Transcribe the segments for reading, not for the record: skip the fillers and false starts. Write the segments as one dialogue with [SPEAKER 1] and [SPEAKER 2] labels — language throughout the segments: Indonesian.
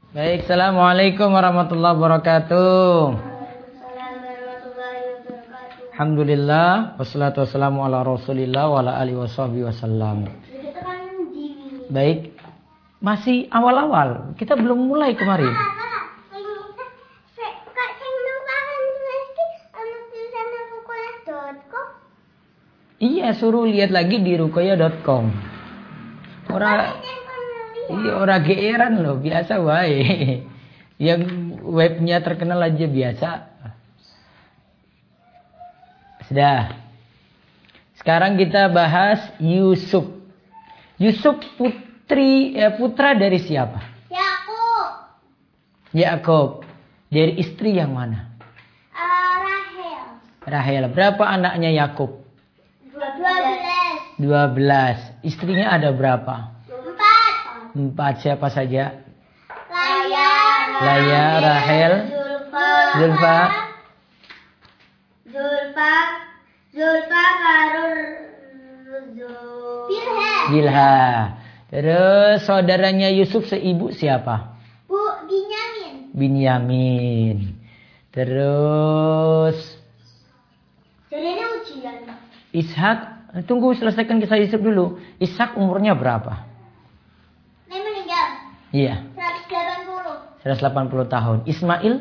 [SPEAKER 1] Baik, assalamualaikum warahmatullahi wabarakatuh. Alhamdulillah, wassalatu wassalamu ala rasulillah wa ala alihi washabihi wasallam. Baik, masih awal-awal, kita belum mulai kemarin. Iya, suruh lihat lagi di ruqayyah.com. Orang geeran loh, biasa wae. Yang webnya terkenal aja biasa. Sudah. Sekarang kita bahas Yusuf. Yusuf putra dari siapa? Yakub. Dari istri yang mana? Rahel. Berapa anaknya Yakub? 12. Istrinya ada berapa? 4. Siapa saja? Laya, Rahel, Zulfa, Bilha. Terus saudaranya Yusuf seibu siapa? Binyamin. Terus Ishak. Tunggu selesaikan kisah Yusuf dulu. Ishak umurnya berapa? Iya. 180 tahun. Ismail?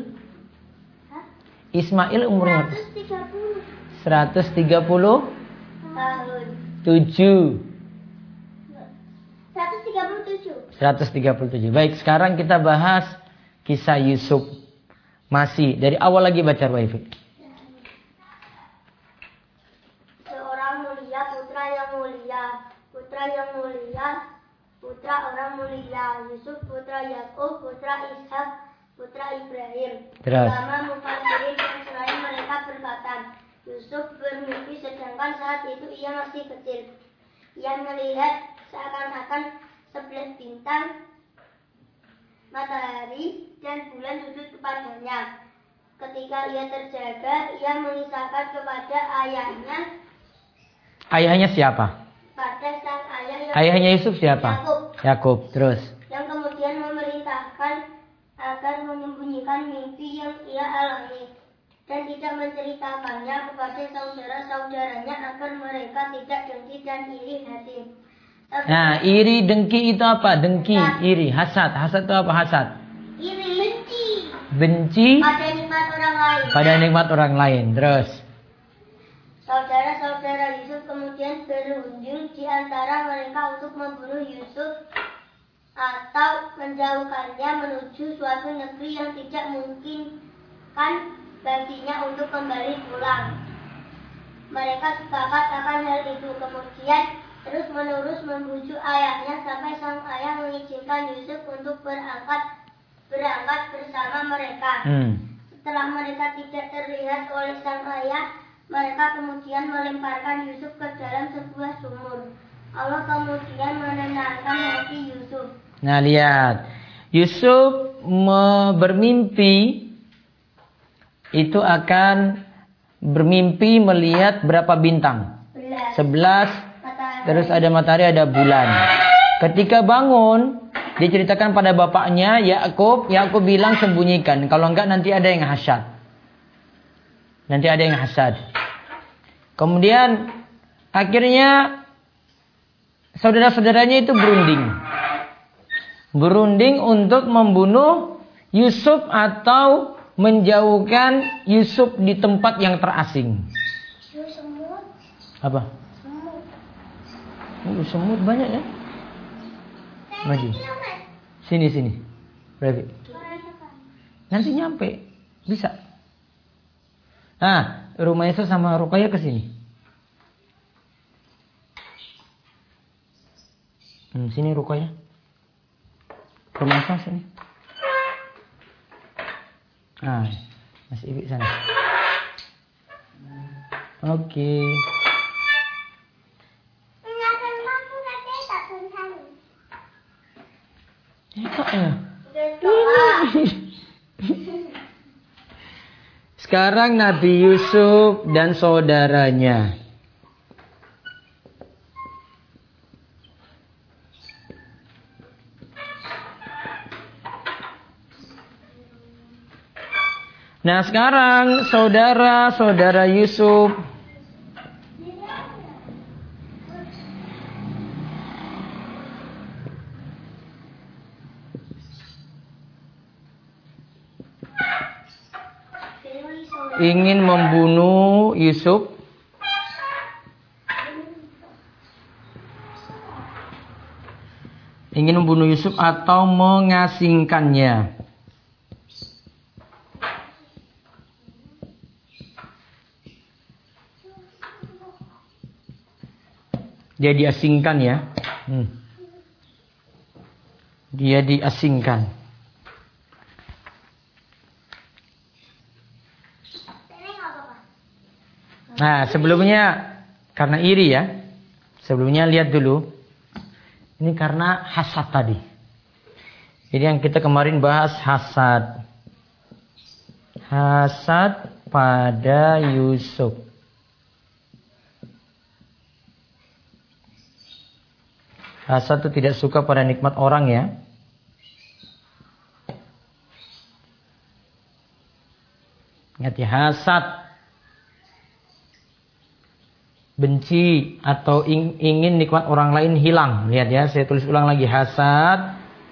[SPEAKER 1] Ismail umurnya 137. 137. Baik, sekarang kita bahas kisah Yusuf. Masih dari awal lagi baca wifi.
[SPEAKER 2] Seorang mulia, putra yang mulia, putra orang mulia, Yusuf putra Yakub, putra Ishak, putra Ibrahim. Ulama mufassirin yang selain mereka berkata, Yusuf bermimpi sedangkan saat itu ia masih kecil. Ia melihat seakan-akan 11 bintang, matahari dan bulan sujud kepadanya. Ketika ia terjaga, ia mengisahkan kepada ayahnya. Ayahnya siapa? Pada sang ayahnya Yusuf siapa? Yakub. Terus yang kemudian memerintahkan agar menyembunyikan mimpi yang ia alami dan tidak menceritakannya kepada saudara-saudaranya agar mereka tidak dengki dan iri hati. Nah, iri dengki itu apa? Dengki, iri, hasad. Hasad itu apa hasad? Iri, benci pada nikmat orang lain. Terus saudara-saudara Yusuf kemudian berunding di antara mereka untuk membunuh Yusuf atau menjauhkannya menuju suatu negeri yang tidak mungkin kan baginya untuk kembali pulang. Mereka sepakat akan hal itu. Kemudian terus-menerus membujuk ayahnya sampai sang ayah mengizinkan Yusuf untuk berangkat bersama mereka. Setelah mereka tidak terlihat oleh sang ayah, mereka kemudian melemparkan Yusuf ke dalam sebuah sumur. Allah kemudian menenangkan hati Yusuf. Nah, lihat. Yusuf bermimpi itu akan bermimpi melihat berapa bintang? 11. Terus ada matahari, ada bulan. Ketika bangun, diceritakan pada bapaknya Yakub bilang sembunyikan. Kalau enggak nanti ada yang hasad. Kemudian akhirnya saudara-saudaranya itu berunding untuk membunuh Yusuf atau menjauhkan Yusuf di tempat yang terasing. Apa? Semut banyak ya? Maju. Sini. Berarti. Nanti nyampe. Bisa. Nah, rumah Yusuf sama Ruqayyah ke sini. Sini Ruqayyah. Rumah Yusuf sini. Mas Ibi sana. Oke. Sekarang Nabi Yusuf dan saudaranya.
[SPEAKER 1] Nah sekarang saudara Yusuf ingin membunuh Yusuf. Ingin membunuh Yusuf atau mengasingkannya. Dia diasingkan ya. Dia diasingkan. Nah sebelumnya karena iri ya. Sebelumnya lihat dulu. Ini karena hasad tadi. Jadi yang kita kemarin bahas hasad. Hasad pada Yusuf. Hasad itu tidak suka pada nikmat orang ya. Ingat ya, hasad. Benci atau ingin nikmat orang lain hilang. Lihat ya, saya tulis ulang lagi. Hasad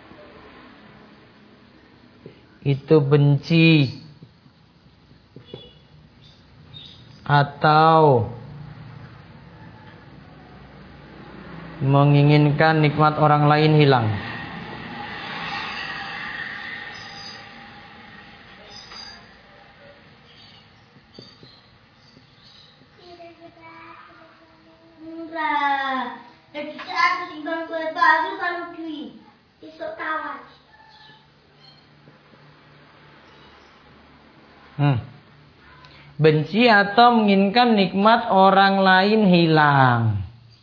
[SPEAKER 1] itu benci atau menginginkan nikmat orang lain hilang. Benci atau menginginkan nikmat orang lain hilang.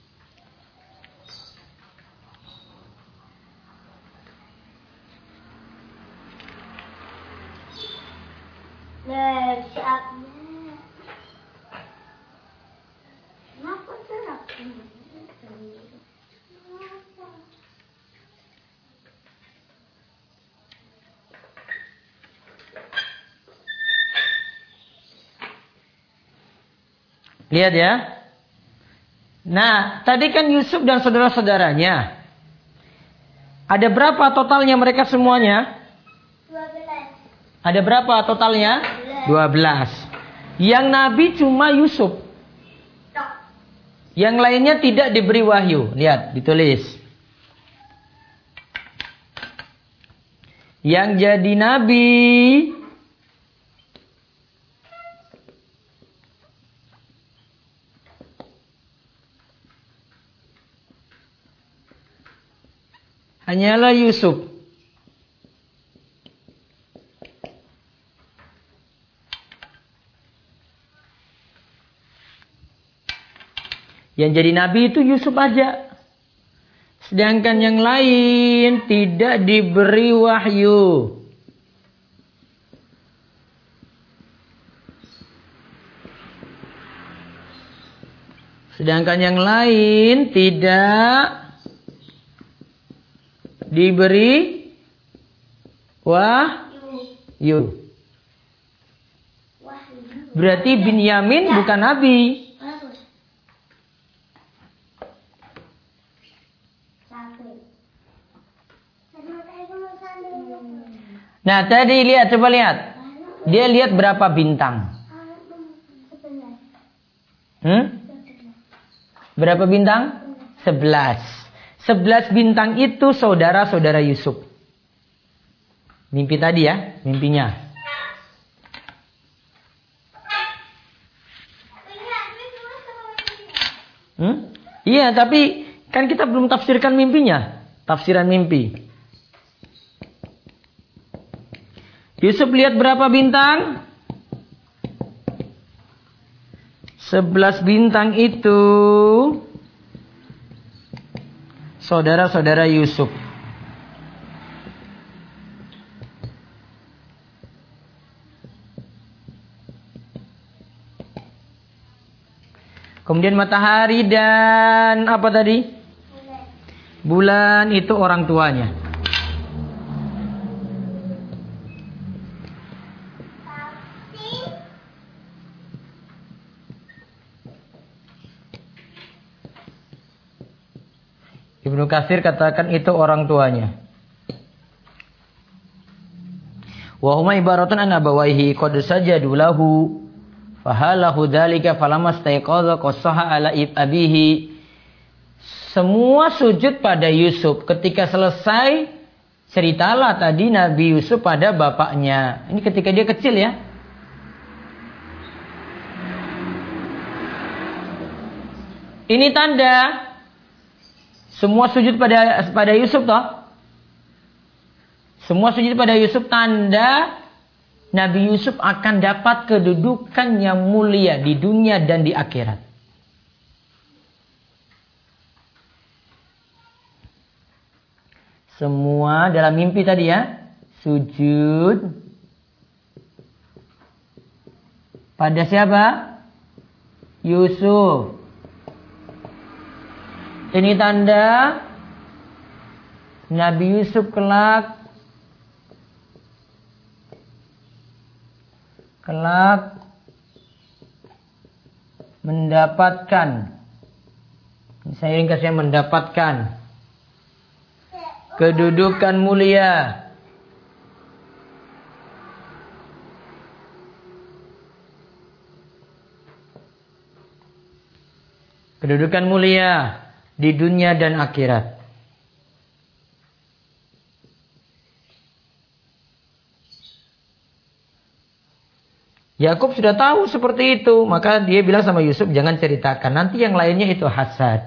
[SPEAKER 1] Lihat ya. Nah, tadi kan Yusuf dan saudara-saudaranya. Ada berapa totalnya mereka semuanya?
[SPEAKER 2] 12.
[SPEAKER 1] Ada berapa totalnya? 12. Yang Nabi cuma Yusuf. Yang lainnya tidak diberi wahyu. Lihat, ditulis. Yang jadi Nabi hanyalah Yusuf. Yang jadi nabi itu Yusuf aja. Sedangkan yang lain tidak diberi wahyu. Sedangkan yang lain tidak diberi wahyu. Berarti Binyamin bukan nabi. Nah tadi lihat, coba lihat. Dia lihat berapa bintang? Berapa bintang? 11. 11 bintang itu saudara-saudara Yusuf. Mimpi tadi ya, mimpinya. Iya, tapi kan kita belum tafsirkan mimpinya. Tafsiran mimpi. Yusuf lihat berapa bintang? 11 bintang itu saudara-saudara Yusuf. Kemudian matahari dan apa tadi? Bulan itu orang tuanya. Ibnu Katsir katakan itu orang tuanya. Wa huma ibaratun an abawaihi qad sajadu lahu fahalahu dzalika falamma staiqadha qasaha ala abihi. Semua sujud pada Yusuf. Ketika selesai, ceritalah tadi Nabi Yusuf pada bapaknya. Ini ketika dia kecil ya. Ini tanda semua sujud pada Yusuf toh. Semua sujud pada Yusuf tanda Nabi Yusuf akan dapat kedudukan yang mulia di dunia dan di akhirat. Semua dalam mimpi tadi ya. Sujud pada siapa? Yusuf. Ini tanda Nabi Yusuf kelak mendapatkan, saya ringkasnya mendapatkan kedudukan mulia. Kedudukan mulia di dunia dan akhirat. Yakub sudah tahu seperti itu, maka dia bilang sama Yusuf, jangan ceritakan, nanti yang lainnya itu hasad.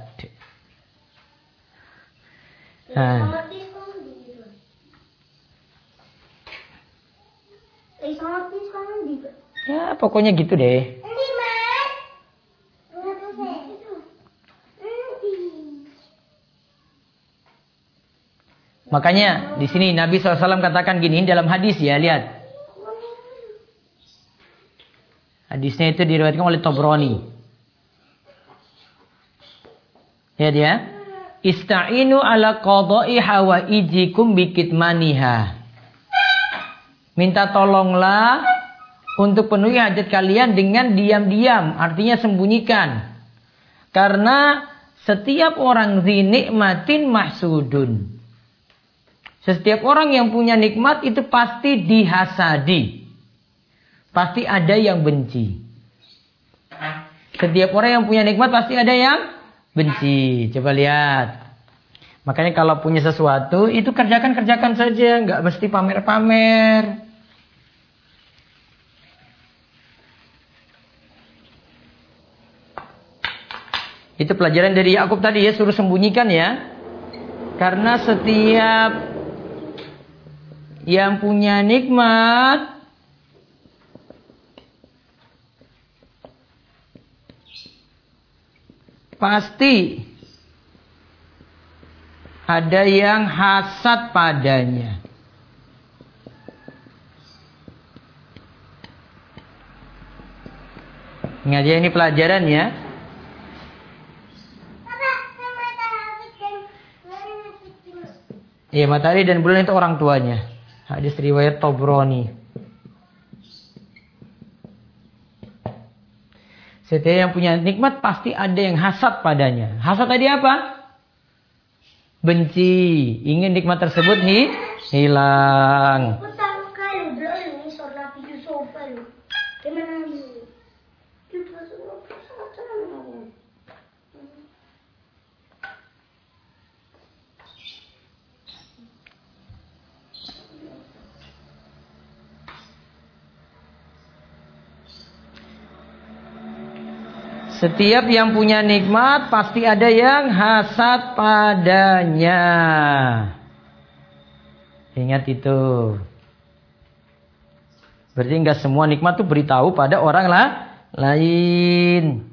[SPEAKER 1] Nah. Ya pokoknya gitu deh. Makanya di sini Nabi SAW katakan gini dalam hadis ya, lihat. Hadisnya itu diriwayatkan oleh Tabrani. Ya dia. Ista'inu ala qada'i hawaijikum bikitmaniha. Minta tolonglah untuk penuhi hajat kalian dengan diam-diam. Artinya sembunyikan. Karena setiap orang zinikmatin mahsudun. Setiap orang yang punya nikmat itu pasti dihasadi. Pasti ada yang benci. Setiap orang yang punya nikmat pasti ada yang benci. Coba lihat. Makanya kalau punya sesuatu itu kerjakan saja, nggak mesti pamer-pamer. Itu pelajaran dari Yakub tadi ya, suruh sembunyikan ya. Karena setiap yang punya nikmat pasti ada yang hasad padanya. Ingat ya, ini pelajaran ya. Iya, matahari dan bulan itu orang tuanya. Hadis riwayat Tabrani. Setiap yang punya nikmat pasti ada yang hasad padanya. Hasad tadi apa? Benci. Ingin nikmat tersebut hilang. Setiap yang punya nikmat pasti ada yang hasad padanya. Ingat itu. Berarti enggak semua nikmat itu beritahu pada orang lain.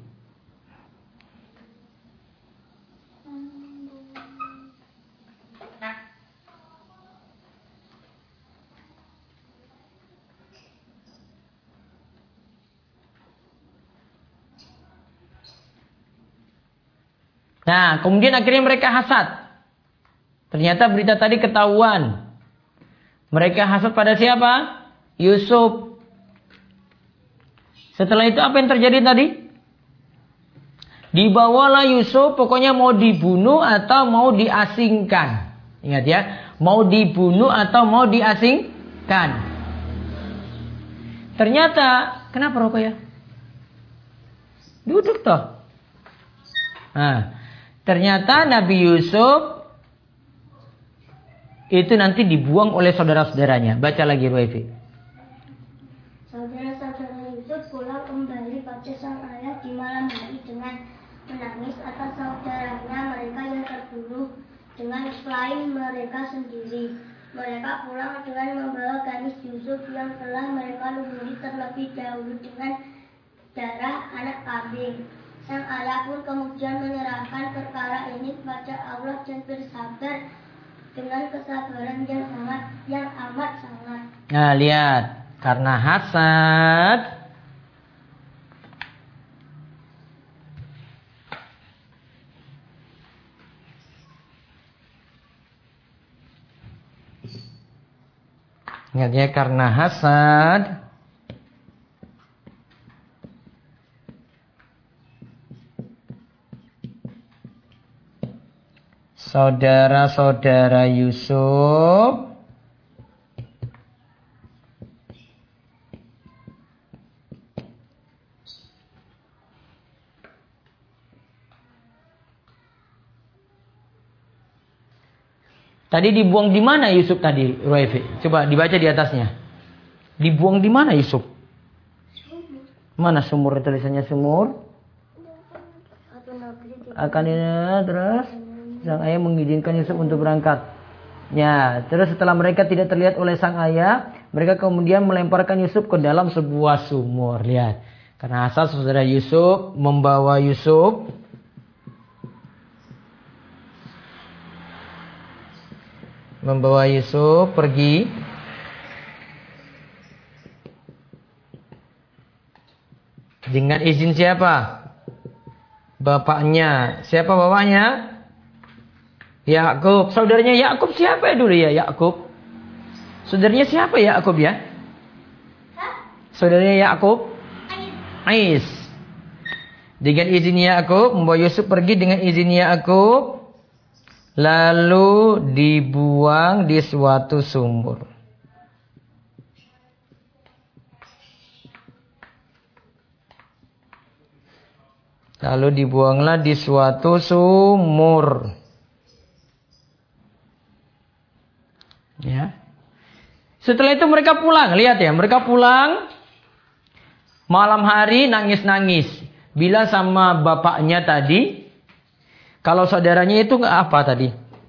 [SPEAKER 1] Nah, kemudian akhirnya mereka hasad. Ternyata berita tadi ketahuan. Mereka hasad pada siapa? Yusuf. Setelah itu apa yang terjadi tadi? Dibawalah Yusuf, pokoknya mau dibunuh atau mau diasingkan. Ingat ya, mau dibunuh atau mau diasingkan. Ternyata, kenapa rokok ya? Duduk toh. Nah, ternyata Nabi Yusuf itu nanti dibuang oleh saudara-saudaranya. Baca lagi Ruwaifi.
[SPEAKER 2] Saudara-saudara Yusuf pulang kembali pada sang ayah di malam hari dengan menangis atas saudaranya mereka yang terbunuh dengan selain mereka sendiri. Mereka pulang dengan membawa gamis Yusuf yang telah mereka lumuri terlebih dahulu dengan darah anak kambing. Sang ayah pun kemudian menyerahkan perkara ini kepada Allah dan bersabar dengan kesabaran yang amat sangat.
[SPEAKER 1] Nah, lihat, karena hasad ingat ya, karena hasad saudara-saudara Yusuf tadi dibuang di mana Yusuf tadi, Ruwaifi? Coba dibaca di atasnya. Dibuang di mana Yusuf? Mana sumur, tulisannya sumur? Akan ini terus sang ayah mengizinkan Yusuf untuk berangkat. Ya, terus setelah mereka tidak terlihat oleh sang ayah, mereka kemudian melemparkan Yusuf ke dalam sebuah sumur. Lihat, karena asal saudara Yusuf membawa Yusuf pergi dengan izin siapa? Bapaknya. Siapa bapaknya? Yakub. Saudaranya Yakub siapa ya dulu ya? Yakub. Saudaranya siapa ya Yakub ya? Saudaranya Yakub? Ais. Dengan izin Yakub membawa Yusuf pergi dengan izin Yakub. Lalu dibuang di suatu sumur. Lalu dibuanglah di suatu sumur. Ya. Setelah itu mereka pulang. Lihat ya, mereka pulang. Malam hari nangis-nangis. Bilang sama bapaknya tadi. Kalau saudaranya itu apa tadi?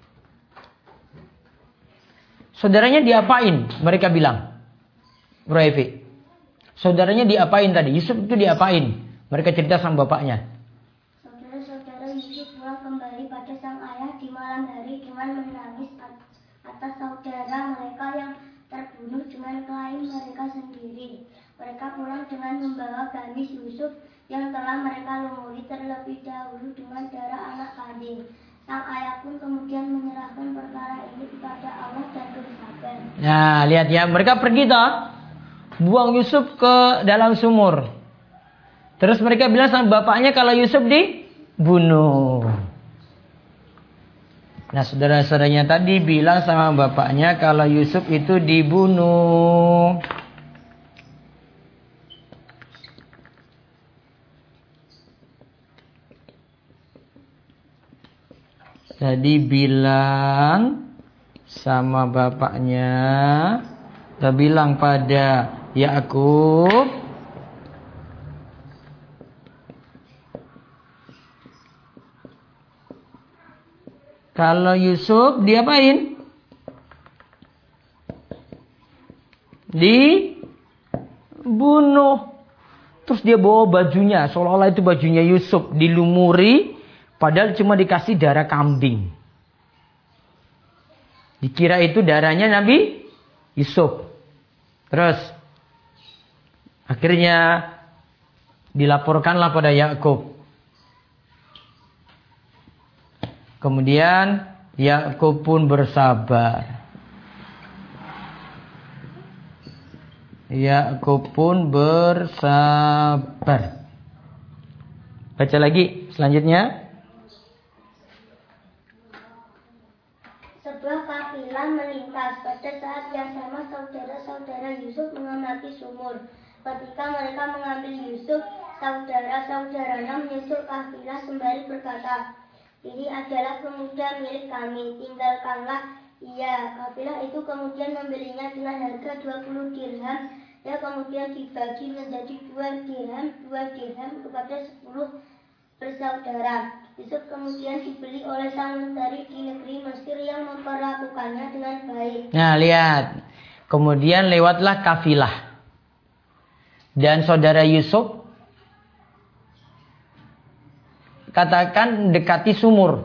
[SPEAKER 1] Saudaranya diapain? Mereka bilang. Ruwaifi. Saudaranya diapain tadi? Yusuf itu diapain? Mereka cerita sama bapaknya.
[SPEAKER 2] Saudara-saudara Yusuf pulang kembali pada sang ayah di malam hari dengan menangis atas saudara mereka yang terbunuh dengan klaim mereka sendiri. Mereka pulang dengan membawa gamis Yusuf yang telah mereka lumuri terlebih dahulu dengan darah anak kambing. Sang ayah pun kemudian menyerahkan perkara ini kepada Allah dan bersabar.
[SPEAKER 1] Nah, lihat ya, mereka pergi toh, buang Yusuf ke dalam sumur. Terus mereka bilang sama bapaknya kalau Yusuf dibunuh. Nah, saudara-saudaranya tadi bilang sama bapaknya kalau Yusuf itu dibunuh. Jadi bilang sama bapaknya, dia bilang pada Yakub, kalau Yusuf diapain? Dibunuh. Terus dia bawa bajunya, seolah-olah itu bajunya Yusuf, dilumuri. Padahal cuma dikasih darah kambing. Dikira itu darahnya Nabi Yusuf. Terus akhirnya dilaporkanlah pada Yakub. Kemudian Yakub pun bersabar. Yakub pun bersabar. Baca lagi selanjutnya.
[SPEAKER 2] Sebuah kafilah melintas. Pada saat yang sama saudara-saudara Yusuf mengamati sumur. Ketika mereka mengambil Yusuf, saudara-saudaranya menyusul kafilah sembari berkata, ini adalah pemuda milik kami, tinggalkanlah ia. Kafilah itu kemudian membelinya dengan harga 20 dirham. Ya, kemudian dibagi menjadi 2 dirham kepada 10 bersaudara. Yusuf kemudian dibeli oleh sang menteri di negeri Mesir yang memperlakukannya dengan baik.
[SPEAKER 1] Nah, lihat. Kemudian lewatlah kafilah. Dan saudara Yusuf katakan dekati sumur.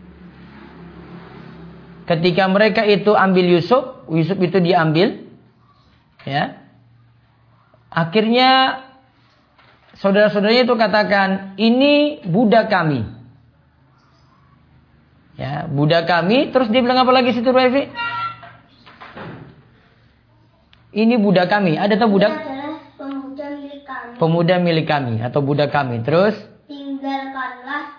[SPEAKER 1] Ketika mereka itu ambil Yusuf itu diambil. Ya. Akhirnya saudara-saudaranya itu katakan, ini budak kami. Ya, budak kami. Terus dia bilang apa lagi situ, Revi? Ini budak kami. Ada tak budak?
[SPEAKER 2] Ini adalah pemuda milik kami.
[SPEAKER 1] Pemuda milik kami atau budak kami. Terus?
[SPEAKER 2] Tinggalkanlah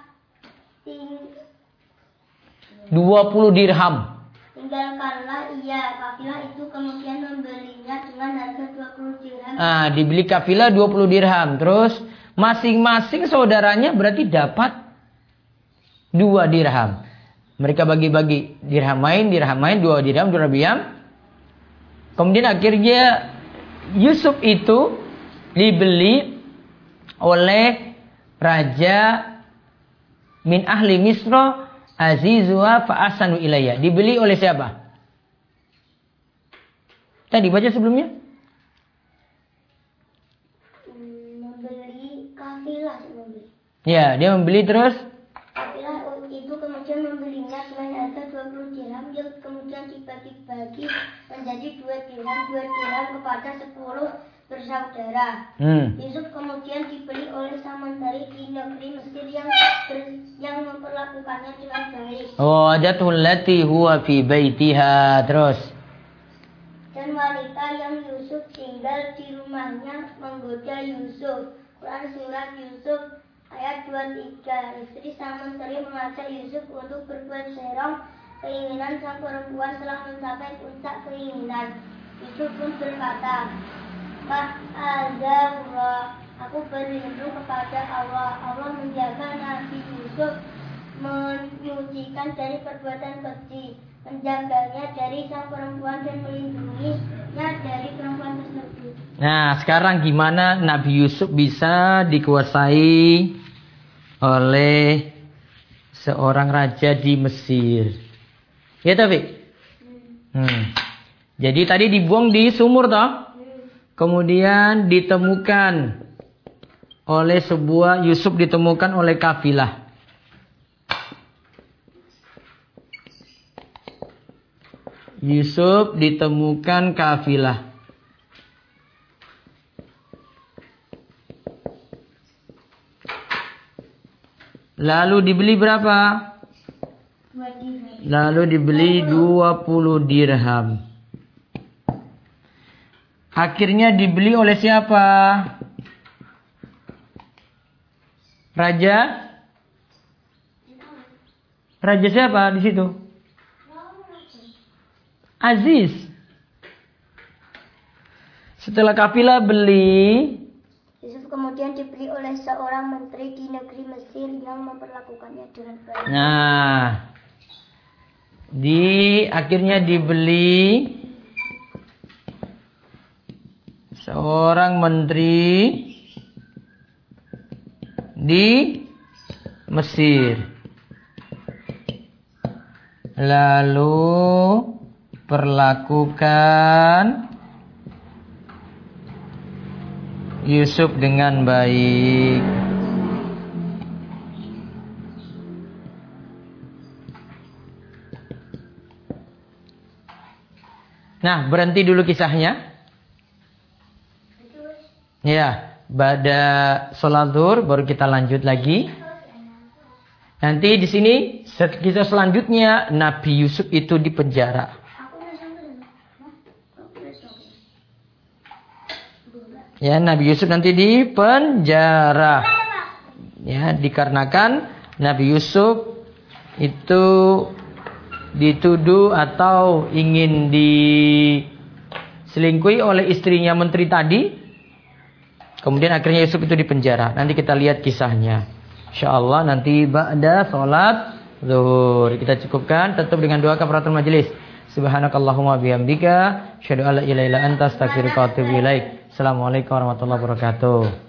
[SPEAKER 1] 20 dirham.
[SPEAKER 2] Tinggalkanlah ia. Kafilah itu kemudian membelinya dengan harga 20 dirham.
[SPEAKER 1] Dibeli kafilah 20 dirham. Terus masing-masing saudaranya berarti dapat 2 dirham. Mereka bagi-bagi dirham main 2 dirham, 2 dirham. Kemudian akhirnya Yusuf itu dibeli oleh raja min ahli Misra Azizuha fa'asanu ilayya. Dibeli oleh siapa? Tadi baca sebelumnya?
[SPEAKER 2] Membeli kafilah.
[SPEAKER 1] Ya, dia membeli terus.
[SPEAKER 2] Kafilah itu kemudian membelinya dengan harga 20 dirham yang kemudian dibagi-bagi menjadi 2 dirham kepada 10 bersaudara. Yusuf kemudian dibeli oleh sang menteri di negeri Mesir yang memperlakukannya dengan baik.
[SPEAKER 1] Wajadatul lati huwa fi baitiha. Terus.
[SPEAKER 2] Dan wanita yang Yusuf tinggal di rumahnya menggoda Yusuf. Quran surat Yusuf ayat 23. Istri sang menteri mengajak Yusuf untuk berbuat serong. Keinginan sang perempuan telah mencapai puncak keinginan. Yusuf pun berkata, Ma'adzallah, aku berlindung kepada Allah. Allah menjaga Nabi Yusuf, menyucikan dari perbuatan keji, menjaganya dari sang perempuan dan melindunginya dari perempuan tersebut.
[SPEAKER 1] Nah, sekarang gimana Nabi Yusuf bisa dikuasai oleh seorang raja di Mesir? Ya, Taufik? Jadi tadi dibuang di sumur toh? Kemudian ditemukan oleh Yusuf ditemukan oleh kafilah. Yusuf ditemukan kafilah. Lalu dibeli berapa?
[SPEAKER 2] 2 dirham.
[SPEAKER 1] Lalu dibeli 20 dirham. Akhirnya dibeli oleh siapa? Raja? Raja siapa di situ? Aziz. Setelah kafilah beli,
[SPEAKER 2] Yusuf kemudian dibeli oleh seorang menteri di negeri Mesir yang memperlakukannya dengan baik.
[SPEAKER 1] nah, akhirnya dibeli seorang menteri di Mesir. Lalu perlakukan Yusuf dengan baik. Nah, berhenti dulu kisahnya. Ya, pada sholat zuhur baru kita lanjut lagi. Nanti di sini kisah selanjutnya Nabi Yusuf itu di penjara. Ya, Nabi Yusuf nanti di penjara. Ya, dikarenakan Nabi Yusuf itu dituduh atau ingin diselingkuhi oleh istrinya menteri tadi. Kemudian akhirnya Yusuf itu dipenjara. Nanti kita lihat kisahnya. Insyaallah nanti ba'da salat zuhur. Kita cukupkan tutup dengan doa kafaratul majelis. Subhanakallahumma bihamdika asyhadu an la ilaha illa anta astaghfiruka wa atubu ilaik. Assalamualaikum warahmatullahi wabarakatuh.